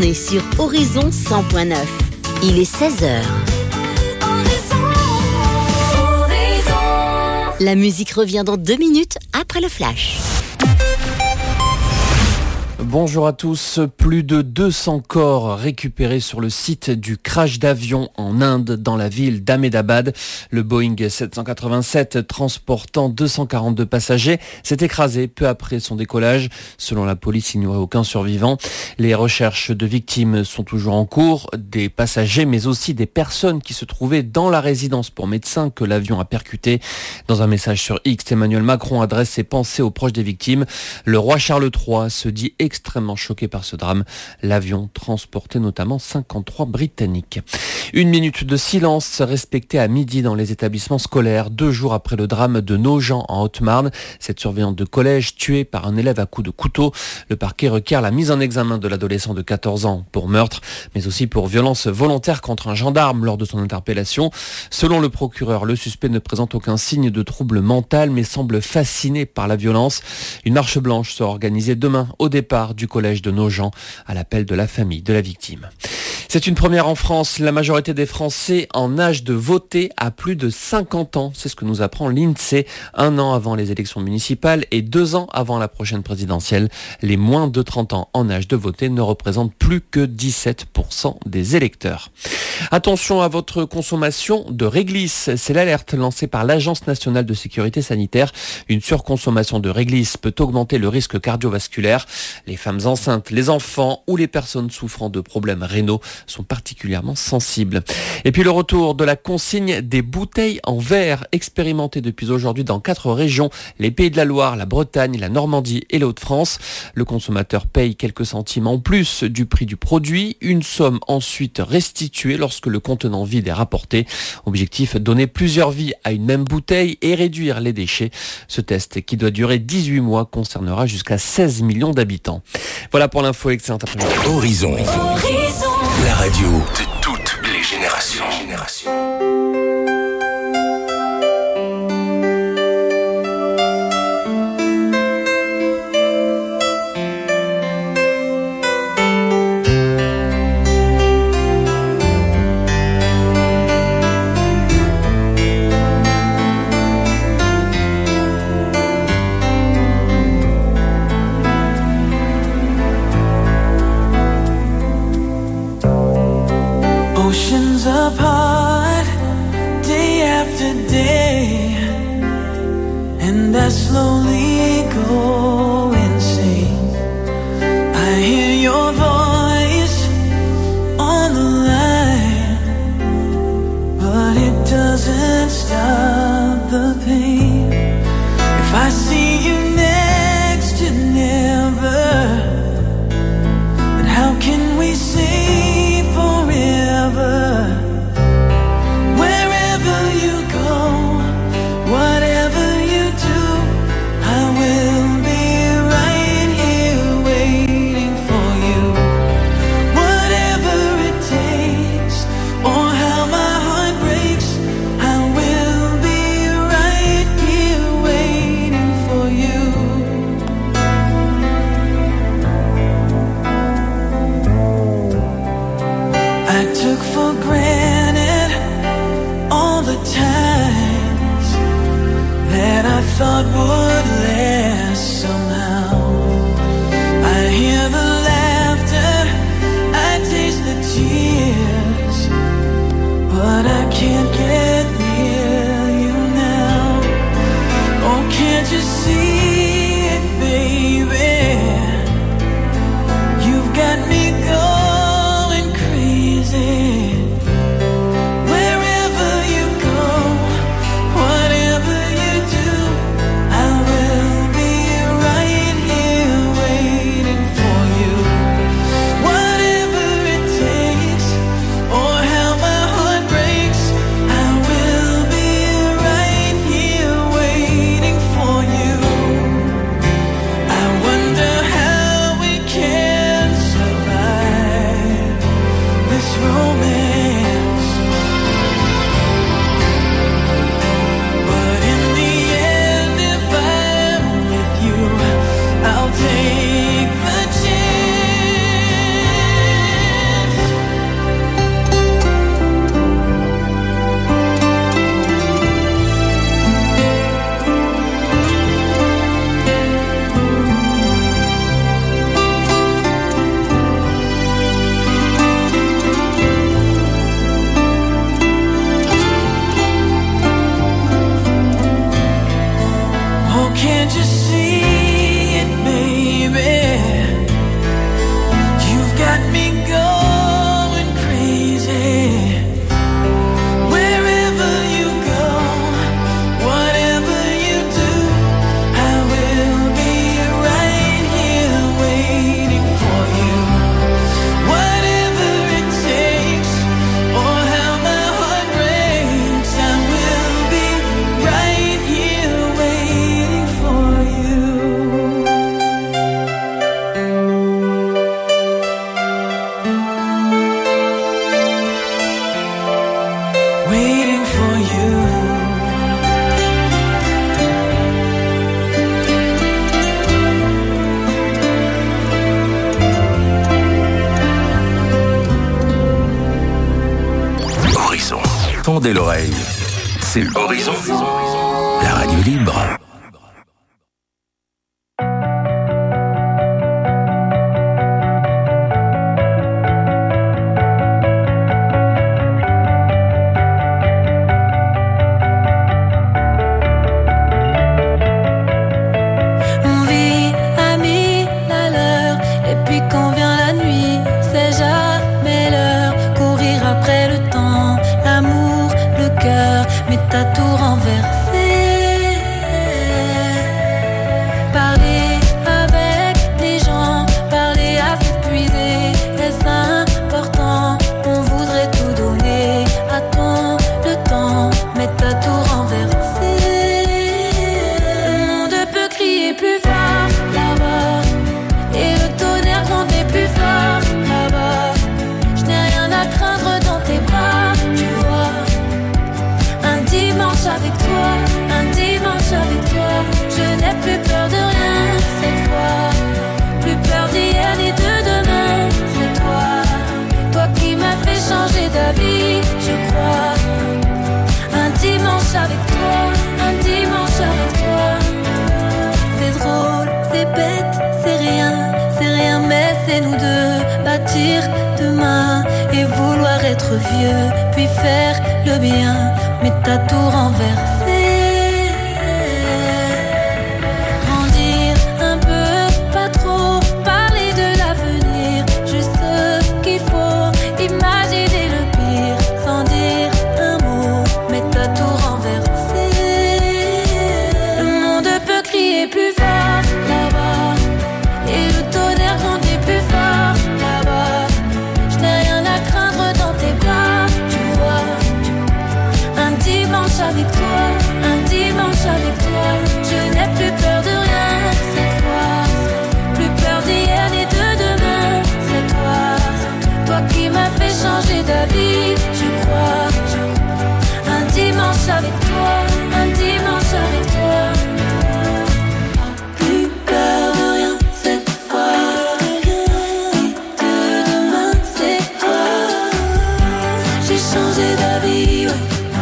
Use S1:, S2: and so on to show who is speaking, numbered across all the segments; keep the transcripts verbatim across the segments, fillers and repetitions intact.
S1: journée sur Horizon cent point neuf. Il est seize heures. La musique revient dans deux minutes après le flash.
S2: Bonjour à tous. Plus de deux cents corps récupérés sur le site du crash d'avion en Inde, dans la ville d'Ahmedabad. Le Boeing sept cent quatre-vingt-sept transportant deux cent quarante-deux passagers s'est écrasé peu après son décollage. Selon la police, il n'y aurait aucun survivant. Les recherches de victimes sont toujours en cours. Des passagers, mais aussi des personnes qui se trouvaient dans la résidence pour médecins que l'avion a percuté. Dans un message sur X, Emmanuel Macron adresse ses pensées aux proches des victimes. Le roi Charles trois se dit extrêmement choqué par ce drame. L'avion transportait notamment cinquante-trois Britanniques. Une minute de silence respectée à midi dans les établissements scolaires, deux jours après le drame de Nogent en Haute-Marne. Cette surveillante de collège tuée par un élève à coups de couteau. Le parquet requiert la mise en examen de l'adolescent de quatorze ans pour meurtre, mais aussi pour violence volontaire contre un gendarme lors de son interpellation. Selon le procureur, le suspect ne présente aucun signe de trouble mental, mais semble fasciné par la violence. Une marche blanche sera organisée demain au départ du collège de Nogent à l'appel de la famille de la victime. C'est une première en France. La majorité des Français en âge de voter a plus de cinquante ans. C'est ce que nous apprend l'INSEE. Un an avant les élections municipales et deux ans avant la prochaine présidentielle. Les moins de trente ans en âge de voter ne représentent plus que dix-sept pour cent des électeurs. Attention à votre consommation de réglisse. C'est l'alerte lancée par l'Agence nationale de sécurité sanitaire. Une surconsommation de réglisse peut augmenter le risque cardiovasculaire. Les femmes enceintes, les enfants ou les personnes souffrant de problèmes rénaux sont particulièrement sensibles. Et puis le retour de la consigne des bouteilles en verre, expérimentée depuis aujourd'hui dans quatre régions, les Pays de la Loire, la Bretagne, la Normandie et les Hauts-de-France. Le consommateur paye quelques centimes en plus du prix du produit, une somme ensuite restituée lorsque le contenant vide est rapporté. Objectif, donner plusieurs vies à une même bouteille et réduire les déchets. Ce test, qui doit durer dix-huit mois, concernera jusqu'à seize millions d'habitants. Voilà pour l'info, excellente après-midi.
S3: Horizon. Horizon. La radio de toutes les générations. générations.
S4: Oceans apart, day after day, and I slowly go insane. I hear your voice on the line, but it doesn't stop the pain. If I see you next to never, then how can we say forever? Wherever you go, whatever you do, I will be right here waiting for you. Whatever it takes, or how my heart breaks, I will be right here waiting for you. I took for granted all the times that I thought would last somehow. I hear the laughter, I taste the tears, but I can't get near you now. Oh, can't you see it, baby? You've got me going crazy. Wherever you go, whatever you do, I will be right here. waiting for you.
S3: Horizon. Tendez l'oreille. C'est Horizon. La radio libre.
S5: T'as tout renversé. Parler avec les gens, parler à s'épuiser, est-ce important? On voudrait tout donner, attends le temps, mais t'as tout renversé. Le monde peut crier plus fort là-bas, et le tonnerre gronder plus fort là-bas. Je n'ai rien à craindre dans tes bras, tu vois. Un dimanche avec toi, un dimanche avec toi, je n'ai plus peur de rien cette fois. Plus peur d'hier ni de demain, c'est toi. Toi qui m'as fait changer d'avis, je crois. Un dimanche avec toi, un dimanche avec toi. C'est drôle, c'est bête, c'est rien, c'est rien, mais c'est nous deux. Bâtir demain et vouloir être vieux, puis faire le bien. Mais t'as tout renversé. Grandir un peu, pas trop, parler de l'avenir, juste ce qu'il faut, imaginer le pire, sans dire un mot, mais t'as tout renversé. Le monde peut crier plus fort là-bas, et le tonnerre grandit plus fort là-bas. Je n'ai rien à craindre dans tes bras, tu vois. Un dimanche avec toi, un dimanche avec toi, je n'ai plus peur de rien cette fois. Plus peur d'hier ni de demain, c'est toi. Toi qui m'as fait changer d'avis, je crois. Un dimanche avec toi, un dimanche avec toi. Plus peur de rien cette fois. Ni de demain, c'est toi. J'ai changé d'avis, ouais.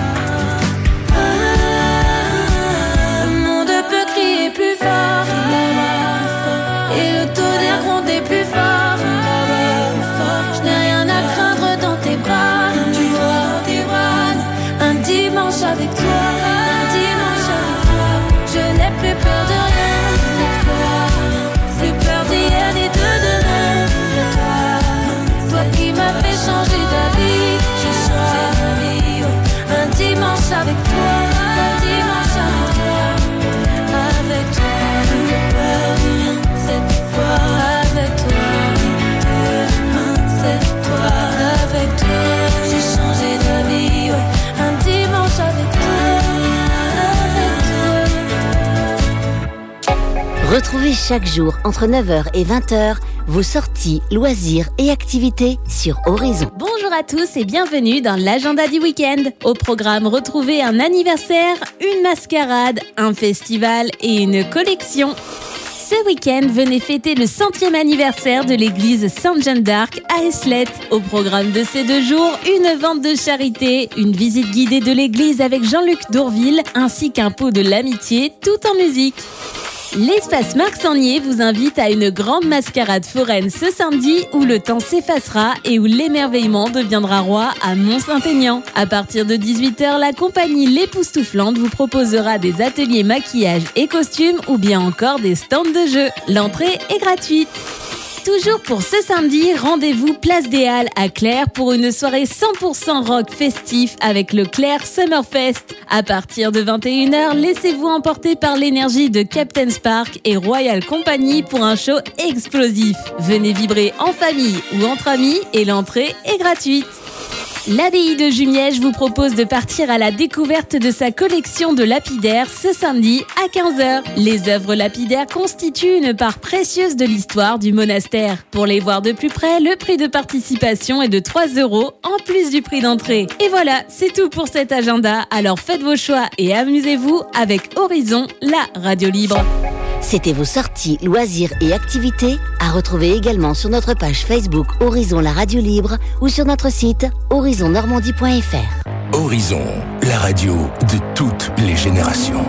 S5: Avec toi, un dimanche avec toi, je n'ai plus peur de rien cette fois. Plus peur d'hier ni de demain, c'est toi. Toi qui m'as fait changer d'avis, j'ai changé d'avis. Un dimanche avec toi, un dimanche avec toi. Avec toi, plus peur de rien cette fois. Avec toi, demain c'est toi. Avec toi, j'ai changé d'avis. Un dimanche avec toi, avec toi.
S1: Retrouvez chaque jour entre neuf heures et vingt heures vos sorties, loisirs et activités sur Horizon.
S6: Bonjour à tous et bienvenue dans l'agenda du week-end. Au programme, retrouvez un anniversaire, une mascarade, un festival et une collection. Ce week-end, venez fêter le centième anniversaire de l'église Sainte-Jeanne d'Arc à Eslet. Au programme de ces deux jours, une vente de charité, une visite guidée de l'église avec Jean-Luc Dourville, ainsi qu'un pot de l'amitié, tout en musique. L'espace Marc Sangnier vous invite à une grande mascarade foraine ce samedi où le temps s'effacera et où l'émerveillement deviendra roi à Mont-Saint-Aignan. À partir de dix-huit heures, la compagnie L'Époustouflante vous proposera des ateliers maquillage et costumes ou bien encore des stands de jeux. L'entrée est gratuite. Toujours pour ce samedi, rendez-vous Place des Halles à Claire pour une soirée cent pour cent rock festif avec le Claire Summerfest. À partir de vingt et une heures, laissez-vous emporter par l'énergie de Captain Spark et Royal Company pour un show explosif. Venez vibrer en famille ou entre amis et l'entrée est gratuite. L'abbaye de Jumièges vous propose de partir à la découverte de sa collection de lapidaires ce samedi à quinze heures. Les œuvres lapidaires constituent une part précieuse de l'histoire du monastère. Pour les voir de plus près, le prix de participation est de trois euros en plus du prix d'entrée. Et voilà, c'est tout pour cet agenda. Alors faites vos choix et amusez-vous avec Horizon, la radio libre.
S1: C'était vos sorties, loisirs et activités à retrouver également sur notre page Facebook Horizon la radio libre ou sur notre site horizon normandie point f r.
S3: Horizon, la radio de toutes les générations.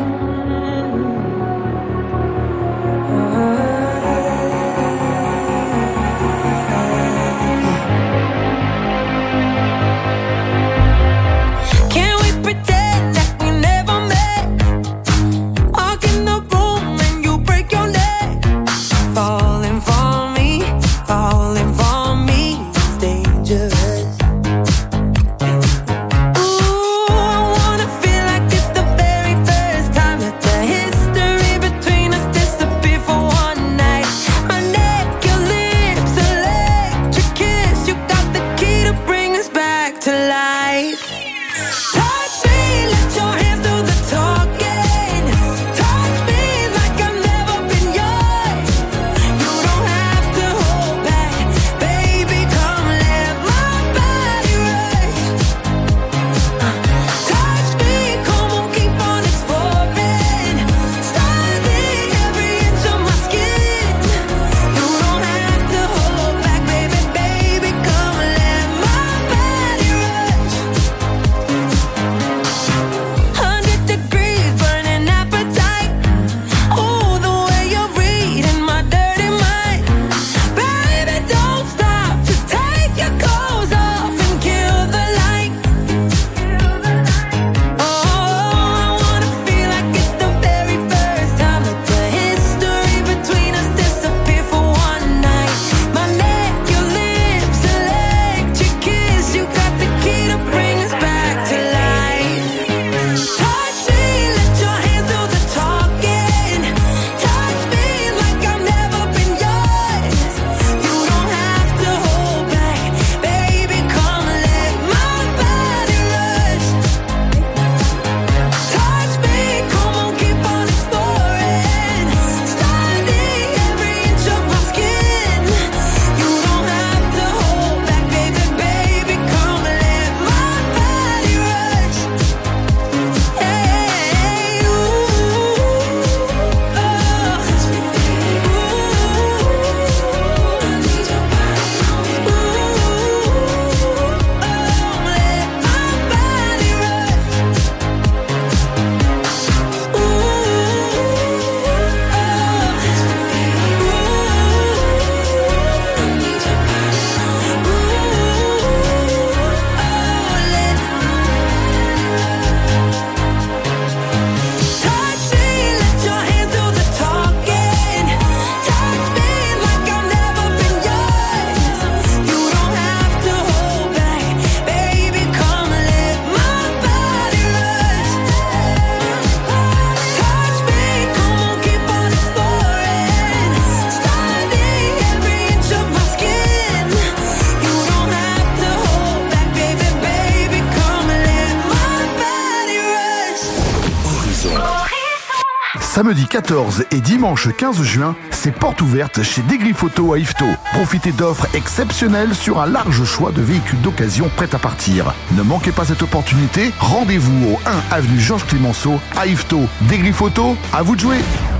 S7: Samedi quatorze et dimanche quinze juin, c'est porte ouverte chez Degriphoto à Yvetot. Profitez d'offres exceptionnelles sur un large choix de véhicules d'occasion prêts à partir. Ne manquez pas cette opportunité, rendez-vous au un avenue Georges Clemenceau à Yvetot. Degriphoto, à vous de jouer.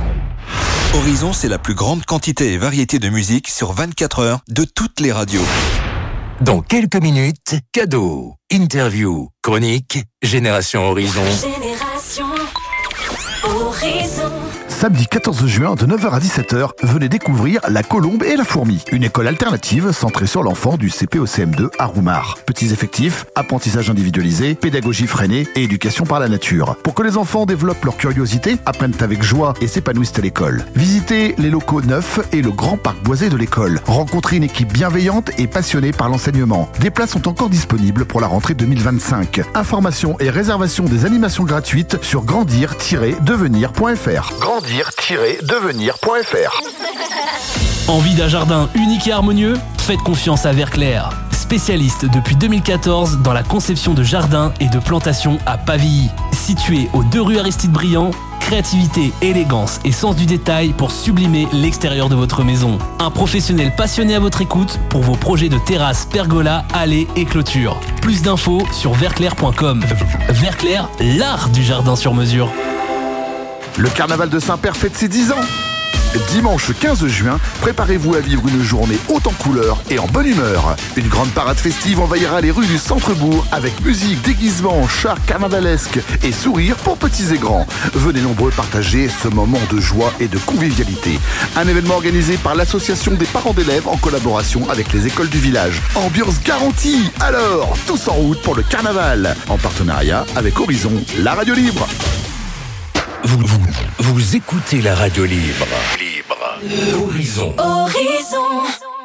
S8: Horizon, c'est la plus grande quantité et variété de musique sur vingt-quatre heures de toutes les radios.
S3: Dans quelques minutes, cadeaux, interview, chronique, Génération Horizon.
S5: Génération Horizon.
S7: Samedi quatorze juin de neuf heures à dix-sept heures, venez découvrir La Colombe et la Fourmi, une école alternative centrée sur l'enfant du C P au C M deux à Roumar. Petits effectifs, apprentissage individualisé, pédagogie freinée et éducation par la nature. Pour que les enfants développent leur curiosité, apprennent avec joie et s'épanouissent à l'école. Visitez les locaux neufs et le grand parc boisé de l'école. Rencontrez une équipe bienveillante et passionnée par l'enseignement. Des places sont encore disponibles pour la rentrée deux mille vingt-cinq. Informations et réservations des animations gratuites sur grandir tiret devenir point f r. grandir tiret devenir point f r.
S9: Envie d'un jardin unique et harmonieux? Faites confiance à Verclair. spécialiste depuis deux mille quatorze dans la conception de jardins et de plantations à Pavilly. Situé aux deux rues Aristide Briand, créativité, élégance et sens du détail pour sublimer l'extérieur de votre maison. Un professionnel passionné à votre écoute pour vos projets de terrasse, pergola, allées et clôtures. Plus d'infos sur verclair point com. Verclair, l'art du jardin sur mesure.
S7: Le carnaval de Saint-Père fête ses dix ans. Dimanche quinze juin, préparez-vous à vivre une journée haute en couleurs et en bonne humeur. Une grande parade festive envahira les rues du centre-bourg avec musique, déguisement, chars carnavalesques et sourires pour petits et grands. Venez nombreux partager ce moment de joie et de convivialité. Un événement organisé par l'association des parents d'élèves en collaboration avec les écoles du village. Ambiance garantie. Alors, tous en route pour le carnaval. En partenariat avec Horizon, la radio libre.
S3: Vous, vous, vous écoutez la radio libre. Libre. Horizon.
S5: Horizon.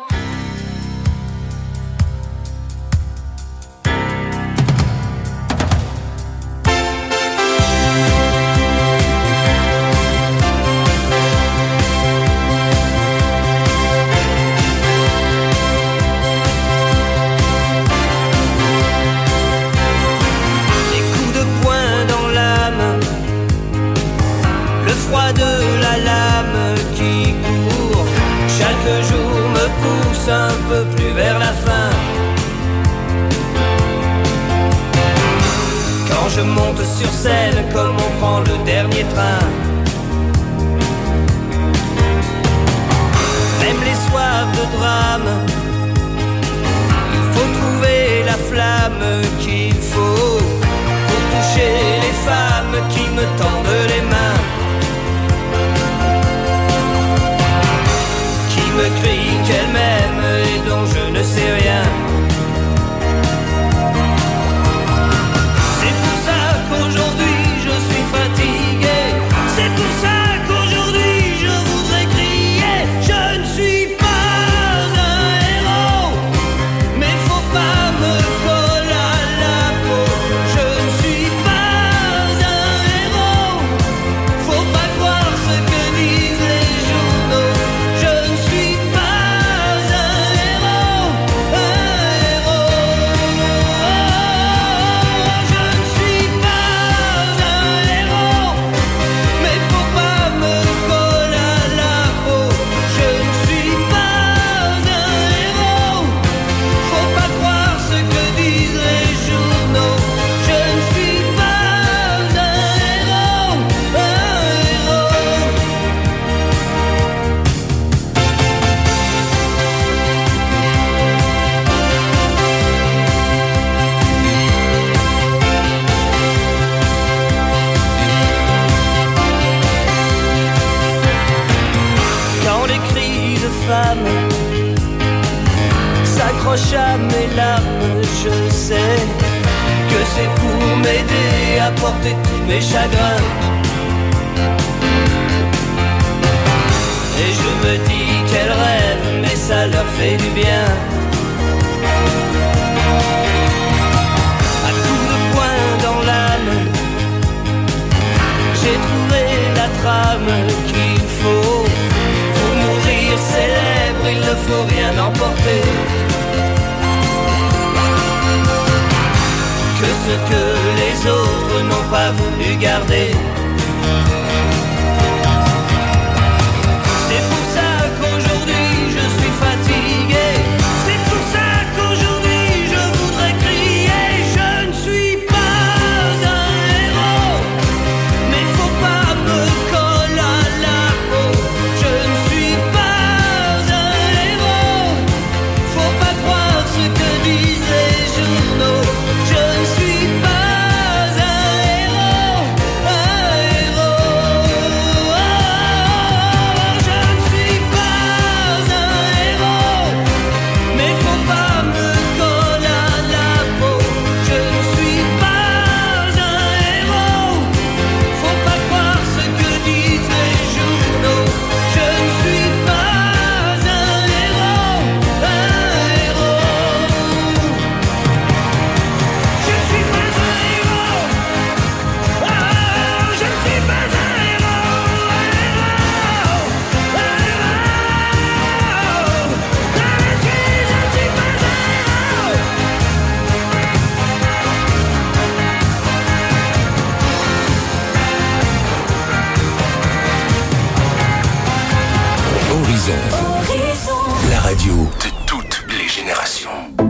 S4: De la lame qui court, chaque jour me pousse un peu plus vers la fin. Quand je monte sur scène, comme on prend le dernier train, même les soirs de drame, il faut trouver la flamme qu'il faut pour toucher les femmes qui me tendent les mains, me crie qu'elle m'aime et dont je ne sais rien. C'est pour ça qu'aujourd'hui je suis fatigué. C'est pour ça qu'aujourd'hui je voudrais crier. Je ne suis pas un héros, mais faut pas me coller à la peau. Je ne suis pas un héros, faut pas croire ce que disent les journaux. Je ne suis s'accroche à mes larmes, je sais que c'est pour m'aider à porter tous mes chagrins. Et je me dis qu'elles rêvent, mais ça leur fait du bien. À coups de poing dans l'âme, j'ai trouvé la trame qu'il faut. Pour mourir célèbre, il ne faut rien emporter que ce que les autres n'ont pas voulu garder. C'est pour ça qu'aujourd'hui je suis fatigué. C'est pour ça qu'aujourd'hui je voudrais crier. Je ne suis pas un héros, mais faut pas me coller à la peau. Je ne suis pas un héros, faut pas croire ce que disent les journaux. Je ne suis pas un héros, un héros.
S3: Horizon. La radio de toutes les générations.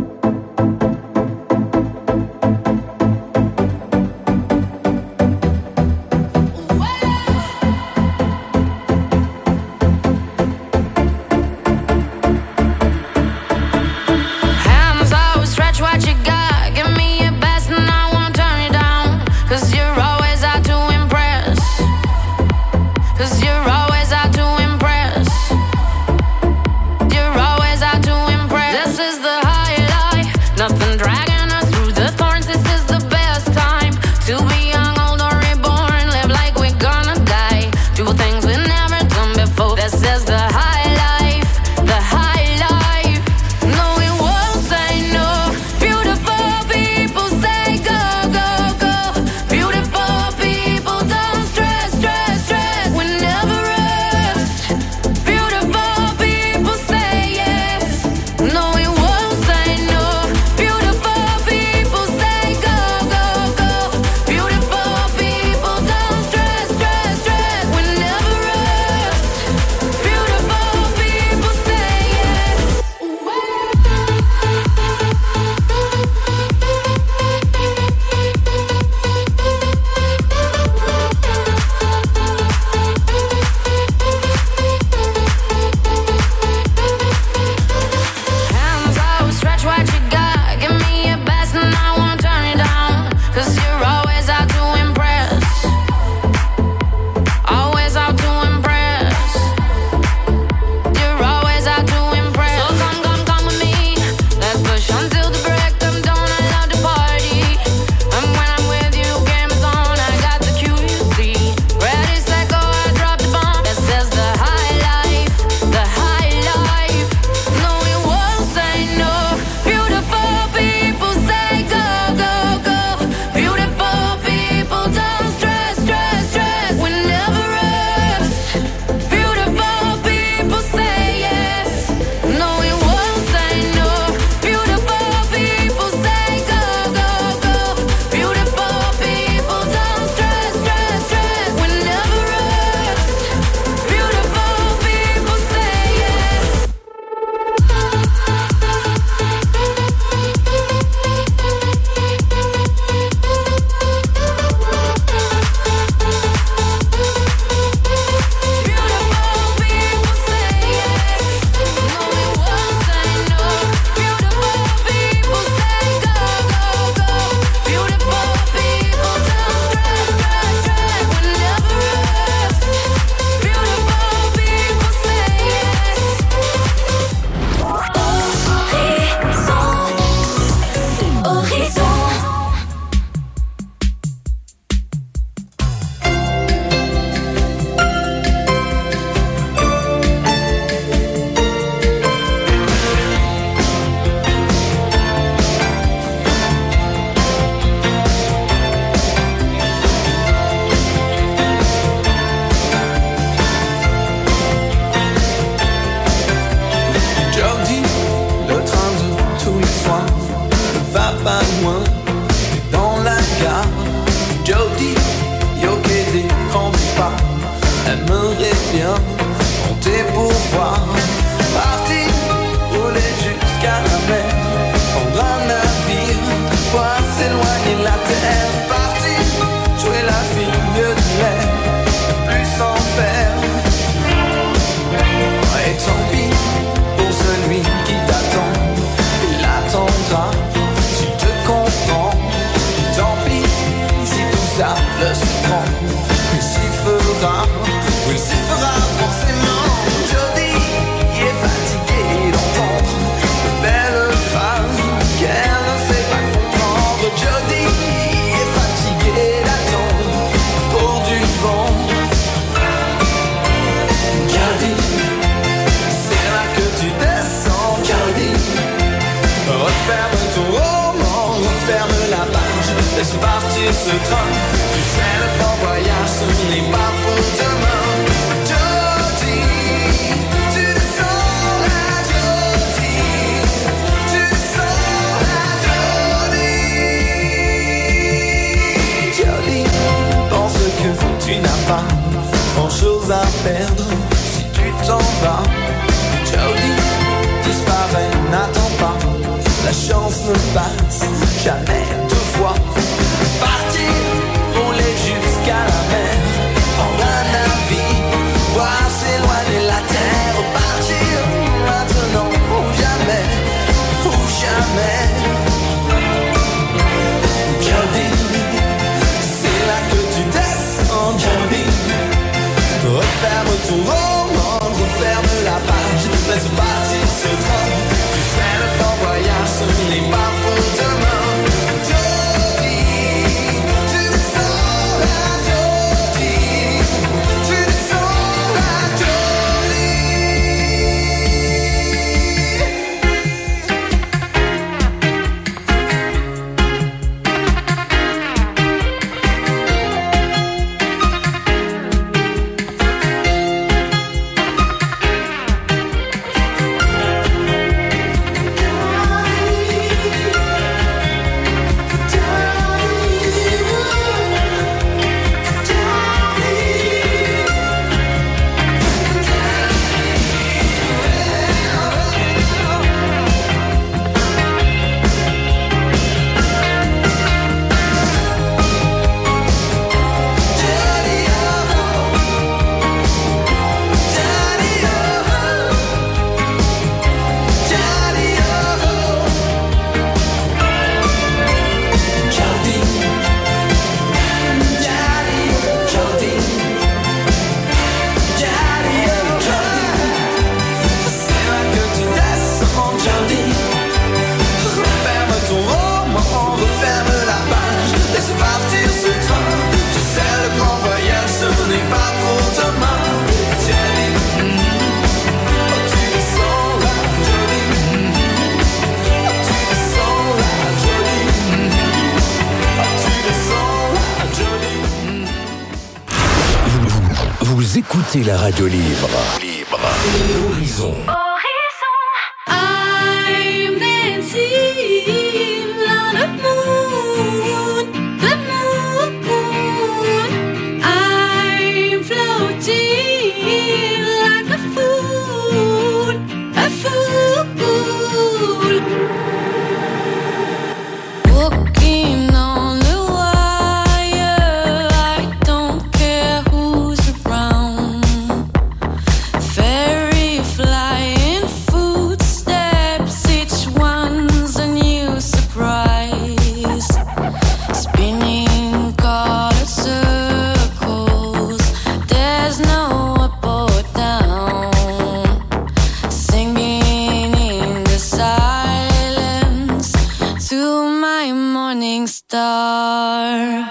S4: Laisse partir ce train, tu sais le grand voyage, ce n'est pas pour demain. Jodie, tu descends la Jodie, tu descends la Jodie. Jodie, pense que tu n'as pas grand chose à perdre si tu t'en vas. n'attend pas, la chance ne passe jamais deux fois. Partir, voler jusqu'à la mer, prendre un navire, voir s'éloigner la terre. Partir maintenant ou jamais, ou jamais. Jardine, c'est là que tu descends, Jardine. Referme ton roman, referme la page, laisse partir ce train. Tu sais, le grand voyage, ce n'est pas pour demain. Jodie, tu descends la Jodie, tu descends la
S3: Vous écoutez la radio libre. Libre. Horizon.
S5: I'm dancing on the moon, the moon. I'm floating like a fool, a fool. Walking on the wire, I don't care who's around. Fairy flying footsteps, each one's a new surprise. Spinning color circles, there's no up or down. Singing in the silence to my morning star.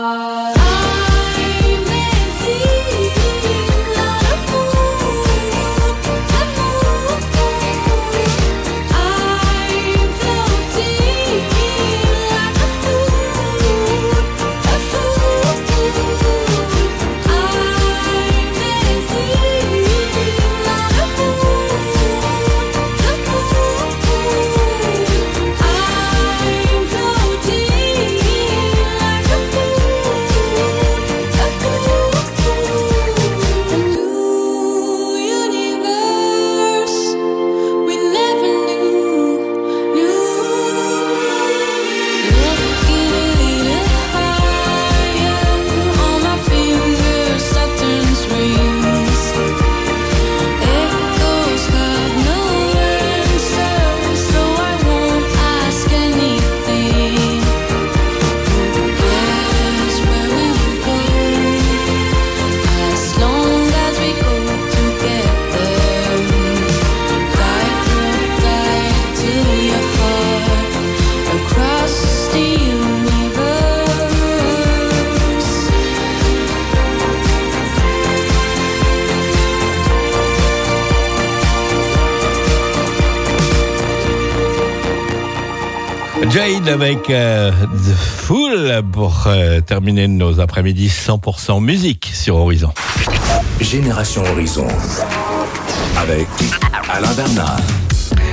S10: Jade avec euh, The Fool pour euh, terminer nos après-midi cent pour cent musique sur Horizon.
S3: Génération Horizon avec Alain Bernard.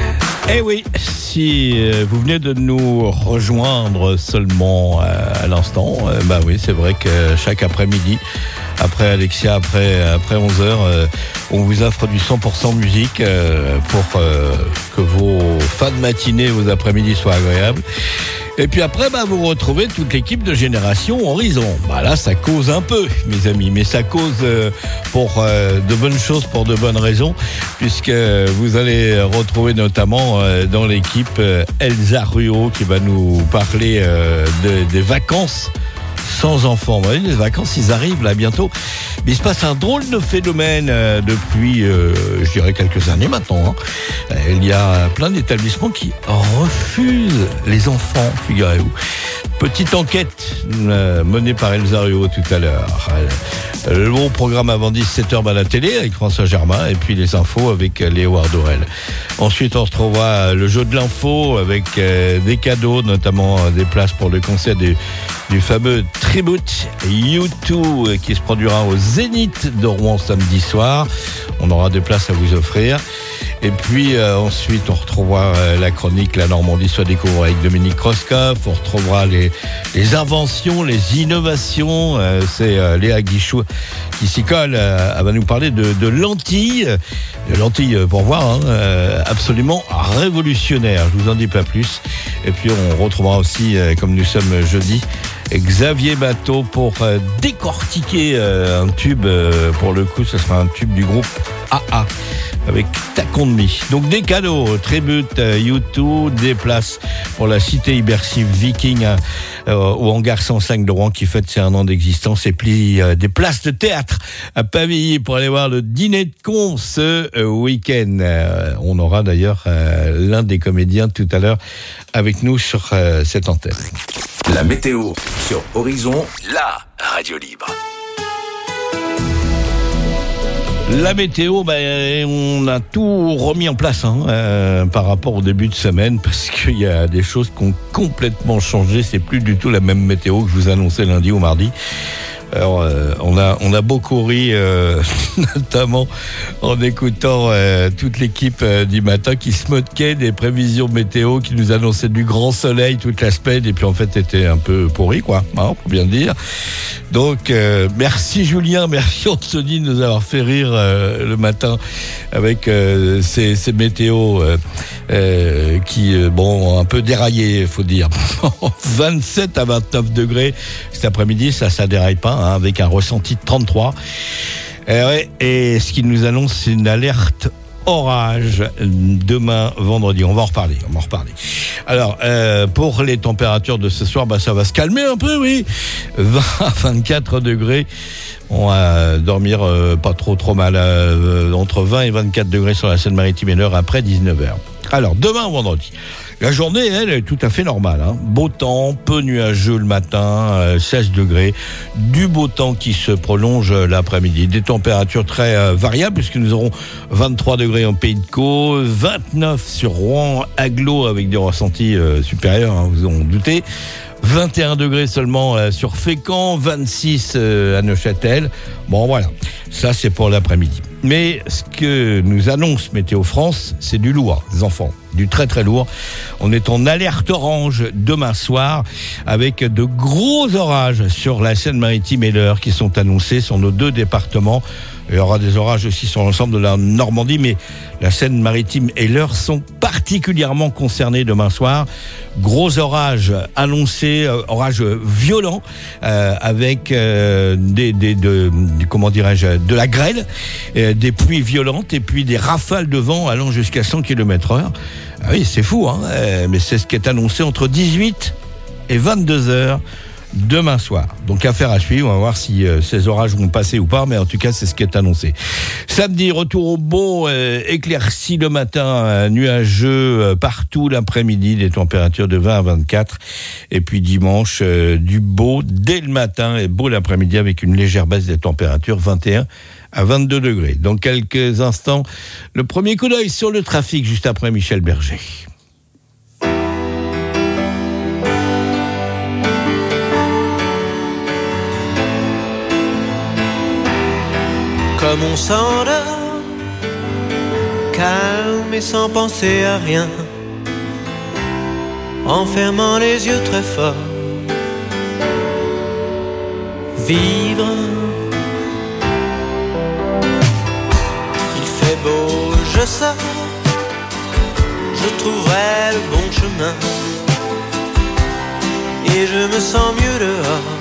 S10: Eh oui, si euh, vous venez de nous rejoindre seulement euh, à l'instant, euh, bah oui, c'est vrai que chaque après-midi, après Alexia, après, après onze heures, euh, on vous offre du cent pour cent musique euh, pour euh, que vos fins de matinée, vos après-midi soient agréables. Et puis après, bah, vous retrouvez toute l'équipe de Génération Horizon. Bah là, ça cause un peu, mes amis, mais ça cause euh, pour euh, de bonnes choses, pour de bonnes raisons, puisque vous allez retrouver notamment euh, dans l'équipe euh, Elsa Ruot qui va nous parler euh, de, des vacances sans enfants. Vous voyez, les vacances, ils arrivent là bientôt. Mais il se passe un drôle de phénomène euh, depuis, euh, je dirais, quelques années maintenant. Hein. Il y a plein d'établissements qui refusent les enfants, figurez-vous. Petite enquête euh, menée par Elsa Ruot tout à l'heure. Euh, le bon programme avant dix-sept heures à la télé avec François Germain et puis les infos avec Léo Ardorel. Ensuite, on retrouvera le jeu de l'info avec euh, des cadeaux, notamment euh, des places pour le concert du, du fameux Tribute U deux euh, qui se produira au Zénith de Rouen samedi soir. On aura des places à vous offrir. Et puis euh, ensuite, on retrouvera euh, la chronique La Normandie soit découverte avec Dominique Kroskov. On retrouvera les, les inventions, les innovations. Euh, c'est euh, Léa Guichou qui s'y colle. Euh, elle va nous parler de, de lentilles. De lentilles, pour voir, hein, euh, absolument révolutionnaires. Je vous en dis pas plus. Et puis, on retrouvera aussi, euh, comme nous sommes jeudi, Xavier Bateau pour euh, décortiquer euh, un tube. Euh, pour le coup, ce sera un tube du groupe A A avec Taconmi. Donc des cadeaux, Tribute U deux, des places pour la cité immersive Viking euh, au hangar cent cinq de Rouen qui fête ses un an d'existence, et puis euh, des places de théâtre à Pavilly pour aller voir le dîner de con ce euh, week-end. Euh, on aura d'ailleurs euh, l'un des comédiens tout à l'heure avec nous sur euh, cette antenne.
S3: La météo sur Horizon, la radio libre.
S10: La météo, ben, on a tout remis en place hein, euh, par rapport au début de semaine, parce qu'il y a des choses qui ont complètement changé. C'est plus du tout la même météo que je vous annonçais lundi ou mardi. Alors, euh, on a on a beaucoup ri, euh, notamment en écoutant euh, toute l'équipe euh, du matin qui se moquait des prévisions météo, qui nous annonçaient du grand soleil toute la semaine, et puis en fait était un peu pourri, quoi, hein, pour bien dire. Donc, euh, merci Julien, merci Anthony de nous avoir fait rire euh, le matin avec euh, ces, ces météos euh, euh, qui, euh, bon, ont un peu déraillé, il faut dire. vingt-sept à vingt-neuf degrés cet après-midi, ça, ça déraille pas. Hein, avec un ressenti de trente-trois. Et, ouais, et ce qui nous annonce, c'est une alerte orage demain vendredi. On va en reparler. On va en reparler. Alors, euh, pour les températures de ce soir, bah, ça va se calmer un peu, oui. vingt à vingt-quatre degrés. On va dormir euh, pas trop trop mal. Euh, entre vingt et vingt-quatre degrés sur la Seine-Maritime et l'heure après dix-neuf heures. Alors, demain vendredi. La journée, elle, est tout à fait normale. Hein. Beau temps, peu nuageux le matin, euh, seize degrés. Du beau temps qui se prolonge l'après-midi. Des températures très euh, variables, puisque nous aurons vingt-trois degrés en Pays de Caux, vingt-neuf sur Rouen, Aglo, avec des ressentis euh, supérieurs, hein, vous en doutez. vingt et un degrés seulement euh, sur Fécamp, vingt-six euh, à Neuchâtel. Bon, voilà. Ça, c'est pour l'après-midi. Mais ce que nous annonce Météo France, c'est du lourd, les enfants. Du très très lourd. On est en alerte orange demain soir avec de gros orages sur la Seine-Maritime et l'Eure qui sont annoncés sur nos deux départements. Il y aura des orages aussi sur l'ensemble de la Normandie, mais la Seine-Maritime et l'Eure sont particulièrement concernés demain soir. Gros orages annoncés, euh, orages violents, euh, avec euh, des, des, de, de, comment dirais-je, de la grêle, euh, des pluies violentes et puis des rafales de vent allant jusqu'à cent kilomètres heure. Ah oui, c'est fou, hein, euh, mais c'est ce qui est annoncé entre dix-huit et vingt-deux heures. Demain soir. Donc affaire à suivre, on va voir si euh, ces orages vont passer ou pas, mais en tout cas c'est ce qui est annoncé. Samedi, retour au beau, euh, éclairci le matin, euh, nuageux euh, partout l'après-midi, des températures de vingt à vingt-quatre, et puis dimanche euh, du beau dès le matin et beau l'après-midi avec une légère baisse des températures, vingt et un à vingt-deux degrés. Dans quelques instants, le premier coup d'œil sur le trafic juste après Michel Berger.
S11: Comme on s'endort, calme et sans penser à rien, en fermant les yeux très fort. Vivre. Il fait beau, je sors, je trouverai le bon chemin et je me sens mieux dehors.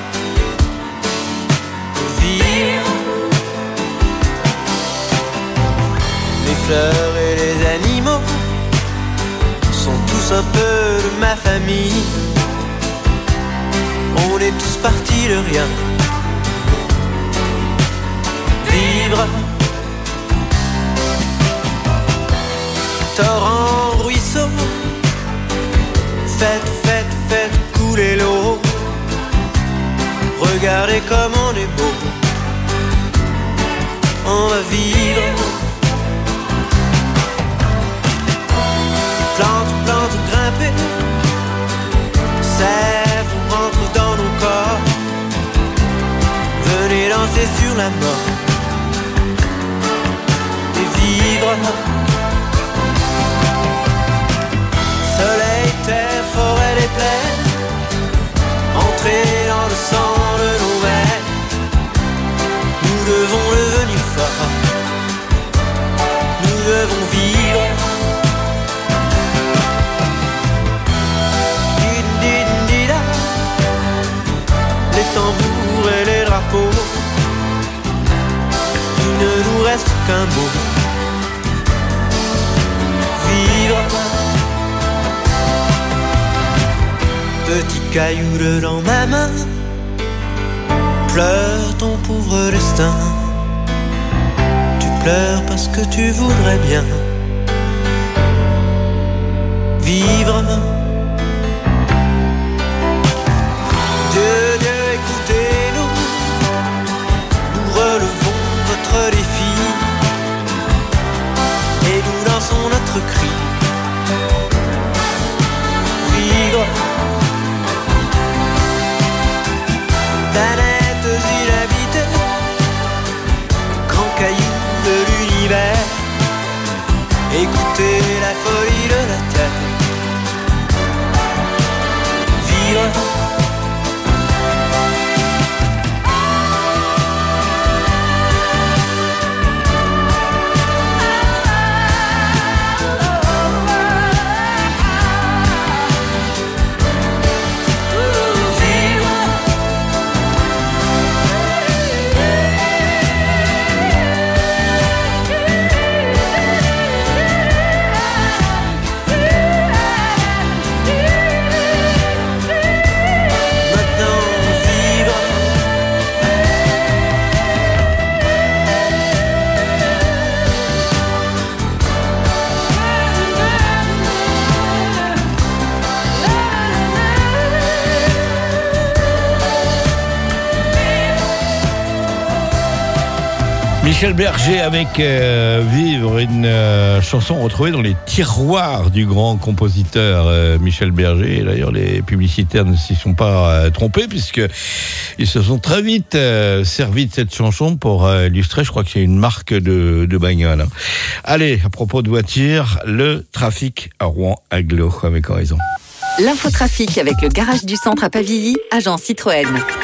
S11: Vivre. Les fleurs et les animaux sont tous un peu de ma famille. On est tous partis de rien. Vivre. Torrent, ruisseau, faites, faites, faites couler l'eau. Regardez comme on est beau. On va vivre. Plante, plante, grimper. Sève rentre dans nos corps. Venez danser sur la mort et vivre. Soleil, terre, forêt, les plaines. Entrer dans le sang de nos veines. Nous devons devenir forts. Nous devons vivre. Les tambours et les drapeaux, il ne nous reste qu'un mot. Vivre. Petit caillou dans ma main, pleure ton pauvre destin. Tu pleures parce que tu voudrais bien vivre. Dieu, Dieu, écoutez-nous, nous relevons votre défi et nous dansons notre cri. Vivre. Planètes inhabitées, grands cailloux de l'univers, écoutez la folie de la terre. Vivre.
S10: Michel Berger avec euh, Vivre, une euh, chanson retrouvée dans les tiroirs du grand compositeur euh, Michel Berger. Et d'ailleurs, les publicitaires ne s'y sont pas euh, trompés puisque ils se sont très vite euh, servis de cette chanson pour euh, illustrer, je crois que c'est une marque de, de bagnole. Hein. Allez, à propos de voiture, le trafic à Rouen-Aglo avec Horizon.
S12: L'infotrafic avec le garage du centre à Pavilly, agent Citroën.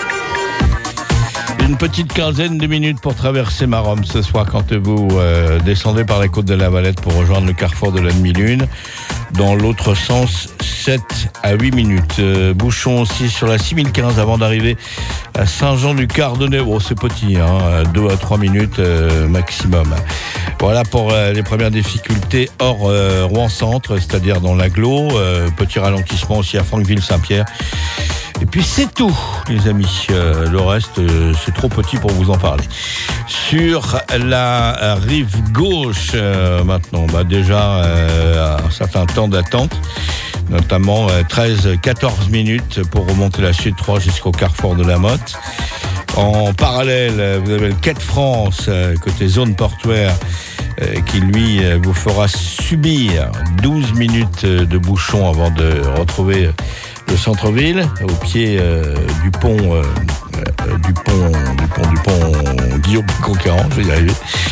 S10: Une petite quinzaine de minutes pour traverser Maromme ce soir quand vous euh, descendez par la côte de la Valette pour rejoindre le carrefour de la demi-lune. Dans l'autre sens, sept à huit minutes. Euh, bouchon aussi sur la six mille quinze avant d'arriver à Saint-Jean-du-Cardonnay. Bon, c'est petit, hein, deux à trois minutes euh, maximum. Voilà pour euh, les premières difficultés hors euh, Rouen-Centre, c'est-à-dire dans l'agglo. Euh, petit ralentissement aussi à Franqueville-Saint-Pierre. Et puis c'est tout, les amis. Euh, le reste, euh, c'est trop petit pour vous en parler. Sur la rive gauche, euh, maintenant, bah déjà euh, un certain temps d'attente, notamment euh, treize à quatorze minutes pour remonter la Sud trois jusqu'au carrefour de la Motte. En parallèle, vous avez le Quai de France, euh, côté zone portuaire, euh, qui lui euh, vous fera subir douze minutes de bouchon avant de retrouver le centre-ville, au pied euh, du pont, euh, euh, du pont, du pont, du pont Guillaume Conquérant, je vais y arriver.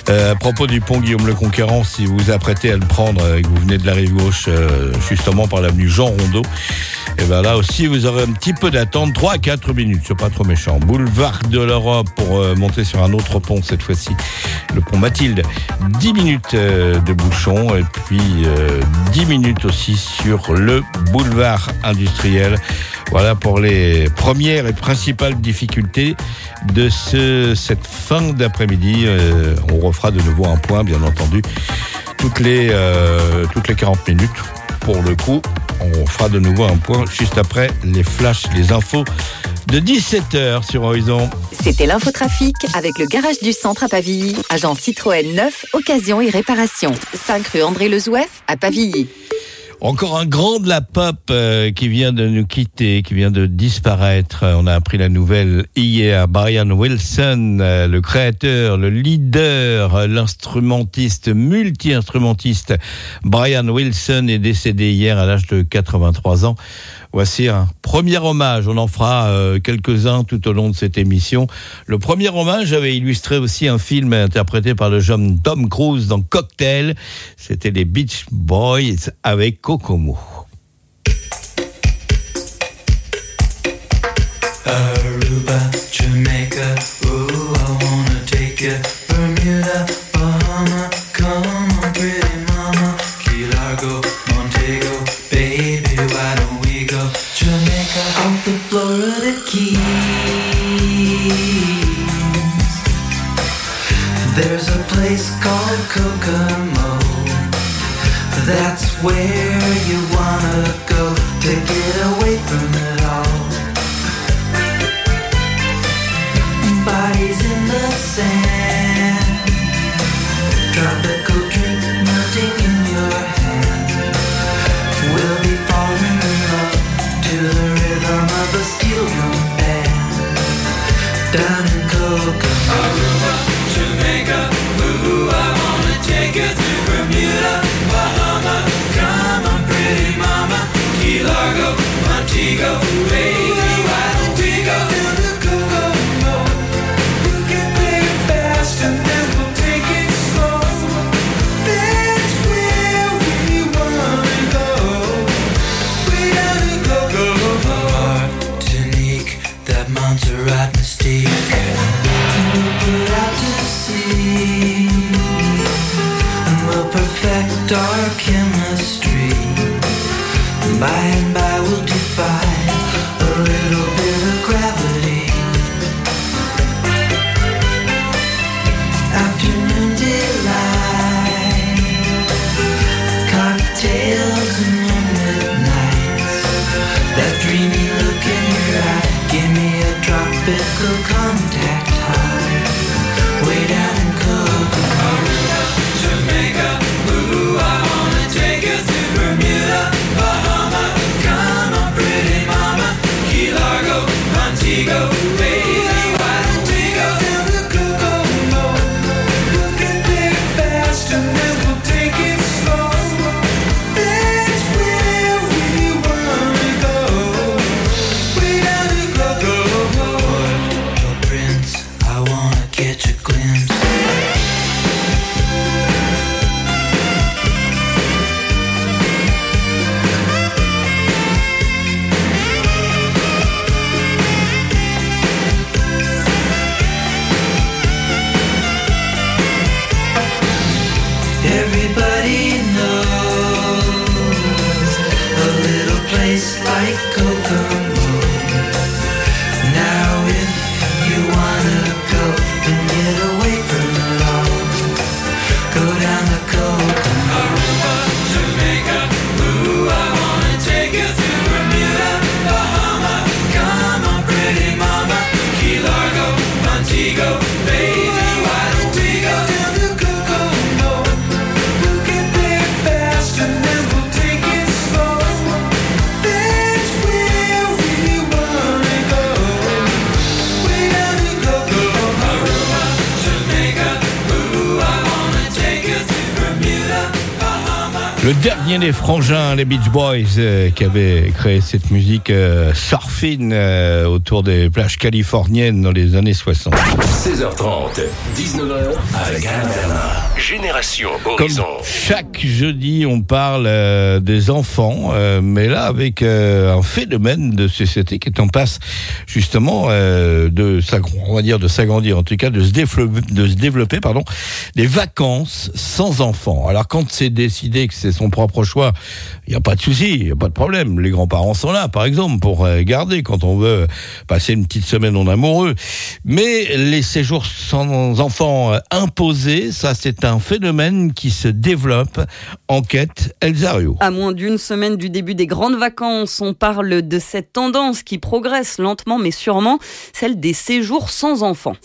S10: Euh, à propos du pont Guillaume le Conquérant, si vous vous apprêtez à le prendre et que vous venez de la rive gauche, euh, justement par l'avenue Jean Rondeau, et ben là aussi vous aurez un petit peu d'attente, trois à quatre minutes, c'est pas trop méchant. Boulevard de l'Europe pour euh, monter sur un autre pont cette fois-ci, le pont Mathilde, dix minutes euh, de bouchon et puis euh, dix minutes aussi sur le boulevard industriel. Voilà pour les premières et principales difficultés de ce, cette fin d'après-midi. Euh, on refera de nouveau un point, bien entendu, toutes les, euh, toutes les quarante minutes. Pour le coup, on fera de nouveau un point juste après les flashs, les infos de dix-sept heures sur Horizon.
S12: C'était l'infotrafic avec le garage du centre à Pavilly. Agent Citroën neuf, occasion et réparation. cinq rue André Lezouef à Pavilly.
S10: Encore un grand de la pop euh, qui vient de nous quitter, qui vient de disparaître. On a appris la nouvelle hier. Brian Wilson, euh, le créateur, le leader, l'instrumentiste, multi-instrumentiste. Brian Wilson est décédé hier à l'âge de quatre-vingt-trois ans. Voici un premier hommage. On en fera euh, quelques-uns tout au long de cette émission. Le premier hommage avait illustré aussi un film interprété par le jeune Tom Cruise dans Cocktail. C'était les Beach Boys avec Kokomo.
S11: Aruba, Jamaica, ooh, I wanna take you. Bermuda, Bahama, come on, pretty mama. Key Largo, Montego, baby, why don't we go? Jamaica, off the Florida Keys. There's a place called Kokomo. That's where you wanna go to get away from it all. Bodies in the sand, tropical drink melting in your hand. We'll be falling in love to the rhythm of a steel drum band. Down in Kokomo, Aruba, Jamaica, ooh, I wanna take you to Bermuda, Bahama, come on, pretty mama, Key Largo, Montego, baby, why don't we go to the Kokomo? We'll get there fast and then we'll take it slow. That's where we wanna go. Way down in Kokomo. Martinique, that Montserrat mystique. We'll put out to sea and we'll perfect our chemistry. By and by we'll defy a little bit of gravity. Afternoon delight, cocktails and moonlit nights. That dreamy look in your eye, give me a tropical contact high. Way down in Kokomo, Jamaica, ooh, I wanna take you to Bermuda, Bahama, come on, pretty mama, Key Largo, Montego, baby, why don't we go down to Kokomo? We'll get there fast and then we'll take it slow. That's where we wanna go. Way down to Kokomo. Port-au-Prince,
S10: Le dernier des frangins, les Beach Boys, euh, qui avaient créé cette musique euh, surfing euh, autour des plages californiennes dans les années soixante.
S3: seize heures trente, dix-neuf heures avec Alain Bernard. Génération Horizon.
S10: Comme chaque jeudi, on parle euh, des enfants, euh, mais là avec euh, un phénomène de société qui est en passe justement euh, de s'agrandir, on va dire de s'agrandir, en tout cas de se développer, de se développer, pardon, des vacances sans enfants. Alors quand c'est décidé que c'est son propre choix, il n'y a pas de souci, il n'y a pas de problème. Les grands-parents sont là, par exemple, pour garder quand on veut passer une petite semaine en amoureux. Mais les séjours sans enfants imposés, ça c'est un phénomène qui se développe. Enquête Elsa Rio.
S13: À moins d'une semaine du début des grandes vacances, on parle de cette tendance qui progresse lentement mais sûrement, celle des séjours sans enfants.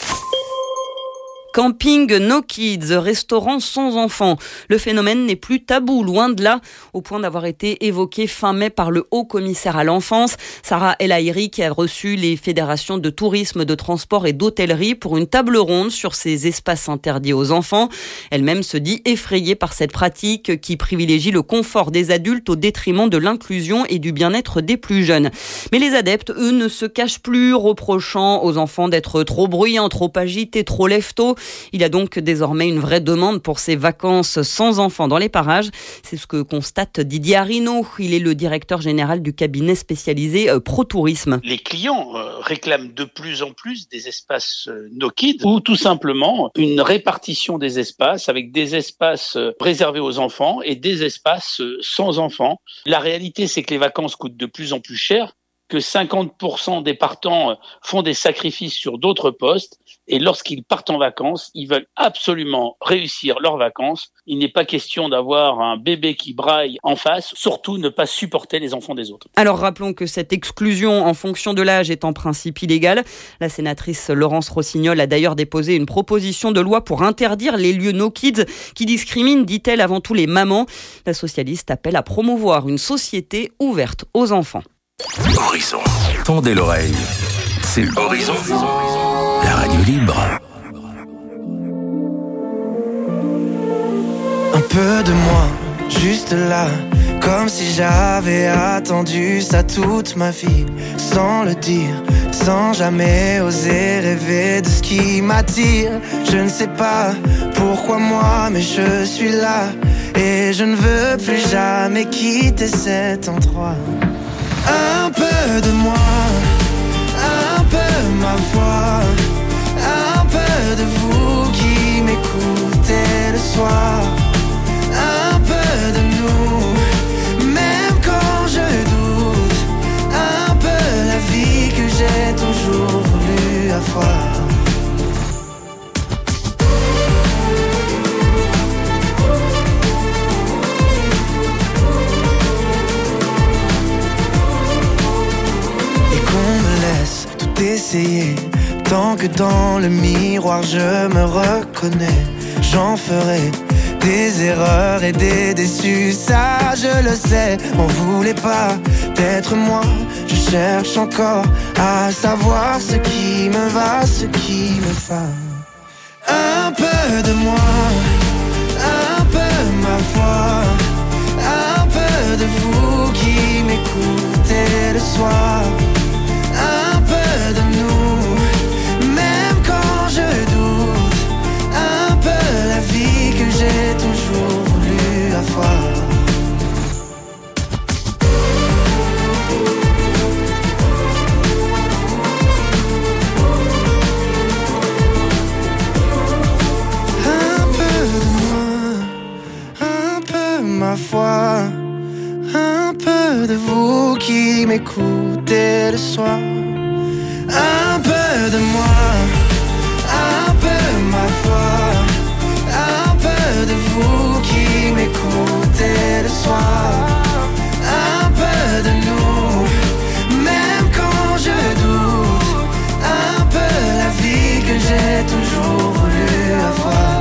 S13: Camping no kids, restaurant sans enfants. Le phénomène n'est plus tabou, loin de là, au point d'avoir été évoqué fin mai par le haut commissaire à l'enfance, Sarah El Haïry, qui a reçu les fédérations de tourisme, de transport et d'hôtellerie pour une table ronde sur ces espaces interdits aux enfants. Elle-même se dit effrayée par cette pratique qui privilégie le confort des adultes au détriment de l'inclusion et du bien-être des plus jeunes. Mais les adeptes, eux, ne se cachent plus, reprochant aux enfants d'être trop bruyants, trop agités, trop lève-tôt. Il y a donc désormais une vraie demande pour ces vacances sans enfants dans les parages. C'est ce que constate Didier Arino. Il est le directeur général du cabinet spécialisé Pro Tourisme.
S14: Les clients euh, réclament de plus en plus des espaces euh, no kids ou tout simplement une répartition des espaces avec des espaces euh, réservés aux enfants et des espaces euh, sans enfants. La réalité, c'est que les vacances coûtent de plus en plus cher, que cinquante pour cent des partants font des sacrifices sur d'autres postes et lorsqu'ils partent en vacances, ils veulent absolument réussir leurs vacances. Il n'est pas question d'avoir un bébé qui braille en face, surtout ne pas supporter les enfants des autres.
S13: Alors rappelons que cette exclusion en fonction de l'âge est en principe illégale. La sénatrice Laurence Rossignol a d'ailleurs déposé une proposition de loi pour interdire les lieux no kids qui discriminent, dit-elle, avant tout les mamans. La socialiste appelle à promouvoir une société ouverte aux enfants.
S3: Horizon. Tendez l'oreille. C'est Horizon. La radio libre.
S15: Un peu de moi, juste là, comme si j'avais attendu ça toute ma vie, sans le dire, sans jamais oser rêver de ce qui m'attire. Je ne sais pas pourquoi moi, mais je suis là, et je ne veux plus jamais quitter cet endroit. Un peu de moi, un peu ma voix, un peu de vous qui m'écoutez le soir, un peu de nous, même quand je doute, un peu la vie que j'ai toujours voulu avoir. Essayer, tant que dans le miroir je me reconnais, j'en ferai des erreurs et des déçus, ça je le sais. M'en voulez pas d'être moi, je cherche encore à savoir ce qui me va, ce qui me va. Un peu de moi, un peu ma voix, un peu de vous qui m'écoutez le soir, un peu de nous, même quand je doute, un peu la vie que j'ai toujours voulu avoir. Un peu de moi, un peu ma foi, un peu de vous qui m'écoutez le soir. Un peu de moi, un peu ma foi, un peu de vous qui m'écoutez le soir, un peu de nous, même quand je doute, un peu la vie que j'ai toujours voulu avoir.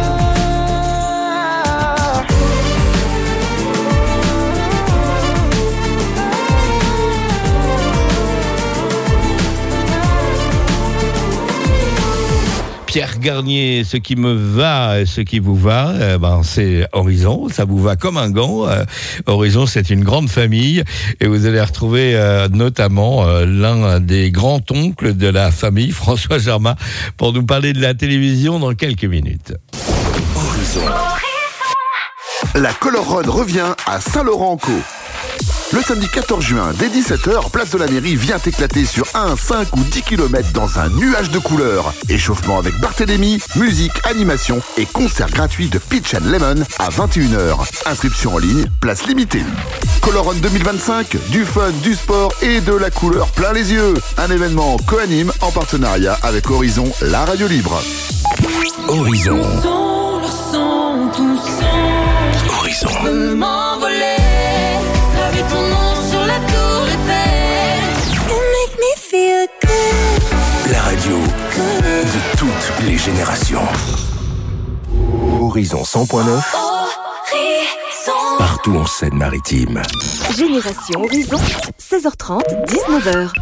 S10: Pierre Garnier, ce qui me va, ce qui vous va, eh ben, c'est Horizon, ça vous va comme un gant. Euh, Horizon, c'est une grande famille et vous allez retrouver euh, notamment euh, l'un des grands-oncles de la famille, François Germain, pour nous parler de la télévision dans quelques minutes.
S7: Horizon. La Color Run revient à Saint-Laurent-en-Caux. Le samedi quatorze juin, dès dix-sept heures, place de la mairie vient éclater sur un, cinq ou dix kilomètres dans un nuage de couleurs. Échauffement avec Barthélémy, musique, animation et concert gratuit de Peach and Lemon à vingt et une heures. Inscription en ligne, place limitée. Color Run deux mille vingt-cinq, du fun, du sport et de la couleur plein les yeux. Un événement co-anime en partenariat avec Horizon, la radio libre.
S3: Horizon.
S5: Le son, le son, ton son.
S3: Horizon.
S5: Je veux m'envoler, graver ton nom sur la tour Eiffel. You make me feel good.
S3: La radio de toutes les générations. Horizon cent point neuf.
S5: Horizon.
S3: Partout en Seine-Maritime.
S12: Génération Horizon, seize heures trente, dix-neuf heures.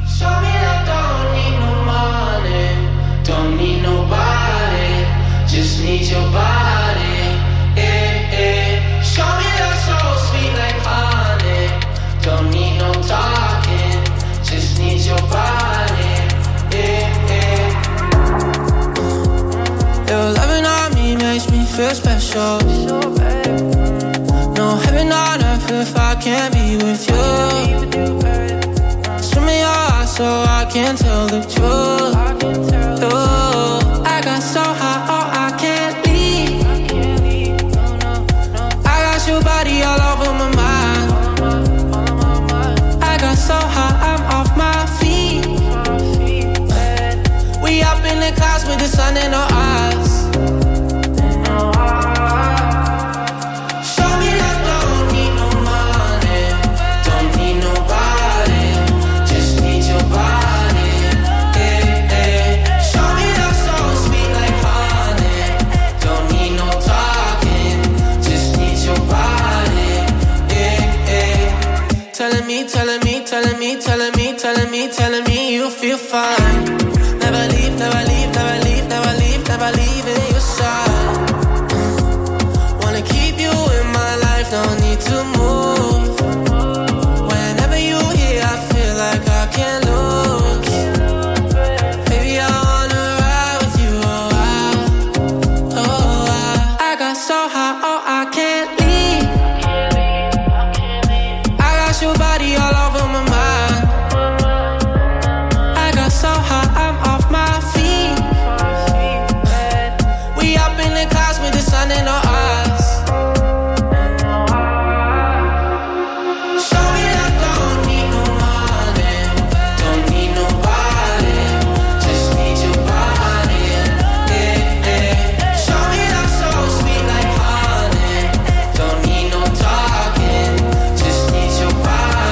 S11: Don't need nobody, just need your body. Eh, eh. Show me love so sweet like honey. Don't need no talking, just need your body. Eh, eh.
S15: Your loving on me makes me feel special. No heaven on earth if I can't be with you. Swim me your eyes so I can tell the truth. Oh, I got so high, oh, I can't leave. I got your body all over my mind. I got so high, I'm off my feet. We up in the clouds with the sun in our eyes. Show me that don't need no money, don't need nobody, just need your body. Telling me, telling me, telling me, telling me, telling me, telling me you feel fine. Never leave, never leave, never leave, never leave, never leave in your side. Wanna keep you in my life, don't need to move. Whenever you here, I feel like I can't lose. Baby, I wanna ride with you, oh I, oh I. I got so high, oh I can't leave. Your body all over my mind. I got so high, I'm off my feet. We up in the clouds with the sun in our eyes. Show me that don't need no money, don't need nobody, just need your body. Yeah, yeah. Show me that so sweet like honey, don't need no talking, just need your body.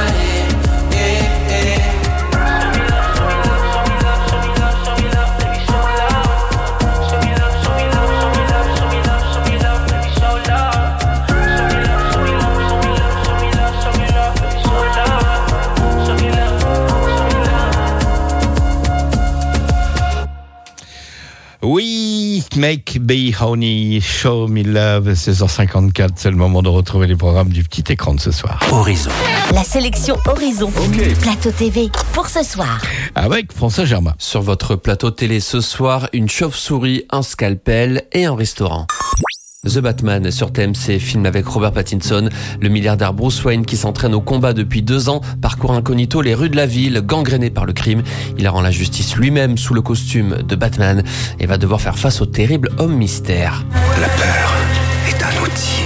S10: Oui, Make Me Honey, Show Me Love, seize heures cinquante-quatre, c'est le moment de retrouver les programmes du petit écran de ce soir.
S3: Horizon.
S1: La sélection Horizon,
S10: Okay.
S1: plateau T V pour ce soir.
S10: Avec François Germain.
S2: Sur votre plateau télé ce soir, une chauve-souris, un scalpel et un restaurant. The Batman sur T M C, film avec Robert Pattinson. Le milliardaire Bruce Wayne qui s'entraîne au combat depuis deux ans parcourt incognito les rues de la ville, gangréné par le crime. Il rend la justice lui-même sous le costume de Batman et va devoir faire face au terrible homme mystère.
S3: La peur est un outil.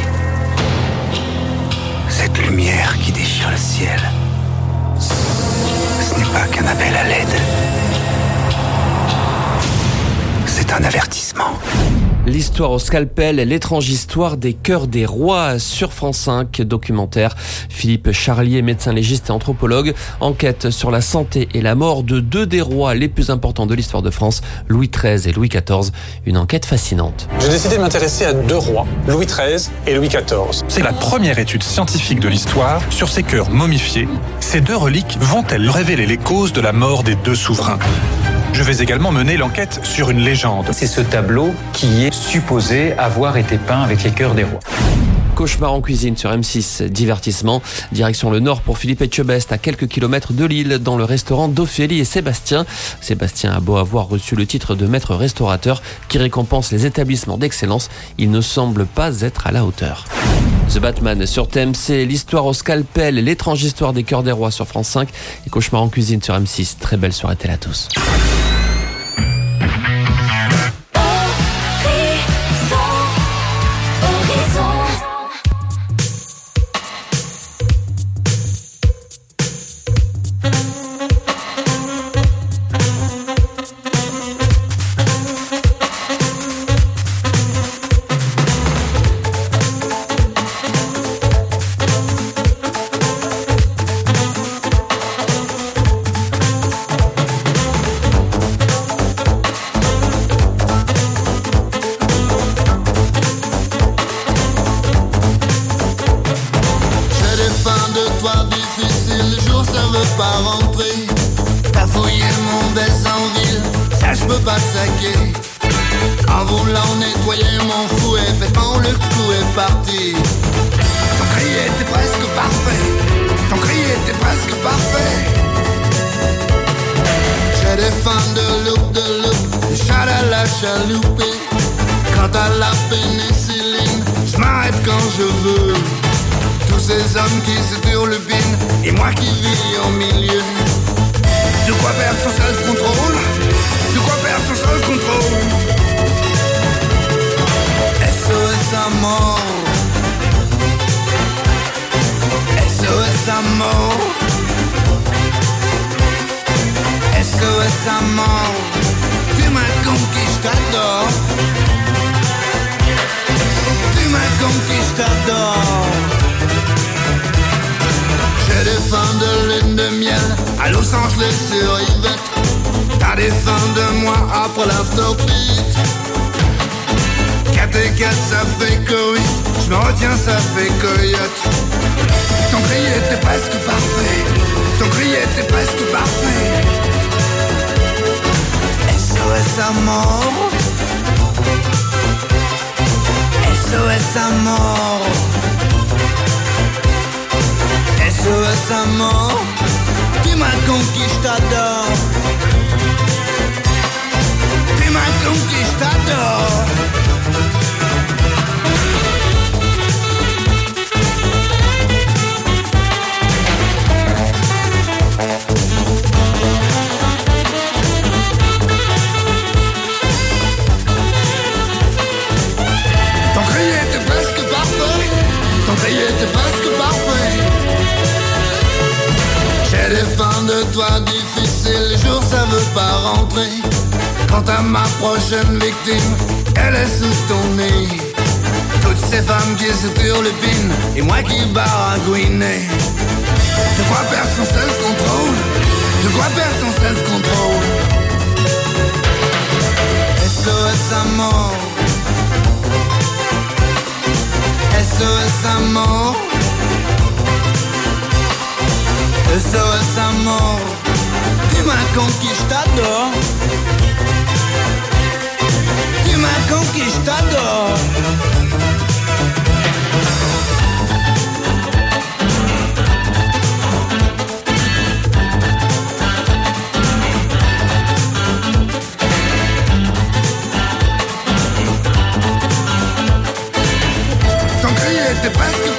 S3: Cette lumière qui déchire le ciel, ce n'est pas qu'un appel à l'aide. C'est un avertissement.
S2: L'histoire au scalpel, l'étrange histoire des cœurs des rois sur France cinq, documentaire. Philippe Charlier, médecin légiste et anthropologue, enquête sur la santé et la mort de deux des rois les plus importants de l'histoire de France, Louis treize et Louis quatorze. Une enquête fascinante.
S16: J'ai décidé de m'intéresser à deux rois, Louis treize et Louis quatorze. C'est la première étude scientifique de l'histoire sur ces cœurs momifiés. Ces deux reliques vont-elles révéler les causes de la mort des deux souverains ? Je vais également mener l'enquête sur une légende.
S17: C'est ce tableau qui est supposé avoir été peint avec les cœurs des rois.
S2: Cauchemar en cuisine sur M six, divertissement. Direction le nord pour Philippe Etchebest, à quelques kilomètres de Lille, dans le restaurant d'Ophélie et Sébastien. Sébastien a beau avoir reçu le titre de maître restaurateur qui récompense les établissements d'excellence, il ne semble pas être à la hauteur. The Batman sur T M C, l'histoire au scalpel, l'étrange histoire des cœurs des rois sur France cinq et Cauchemar en cuisine sur M six. Très belle soirée à tous.
S18: En voulant nettoyer mon fouet, bêtement le coup est parti. Ton cri était presque parfait, ton cri était presque parfait. J'ai des fans de look, de look, du chat à la chaloupée. Quant à la pénicilline, je m'arrête quand je veux. Tous ces hommes qui se turlupinent, et moi qui vis au milieu. De quoi perdre son self-control, de quoi perdre son self-control. S O S à mort, S O S à mort, S O S à mort. Tu m'as conquis, je t'adore. Tu m'as conquis, je t'adore. J'ai des fins de lune de miel à Los Angeles sur Yvette. T'as des fins de moi après l'afterbeat. quatre et quatre ça fait que huit, je me retiens ça fait coyote. Ton cri était presque parfait, ton cri était presque parfait. S O S à mort, S O S à mort, S O S à mort. Tu m'as conquis, je t'adore. Tu m'as conquis, je t'adore. Ton cri était presque parfait, ton cri était presque parfait. J'ai des fins de toi difficiles, les jours ça veut pas rentrer. Quant à ma prochaine victime, elle est sous ton nez. Toutes ces femmes qui se turlupinent, et moi qui baragouine. De quoi perdre son self-control, de quoi perdre son self-control. S O S à mort, S O S à mort, S O S à mort. Tu m'as conquis, je t'adore. Tu m'as conquis, je t'adore. Ton cri était presque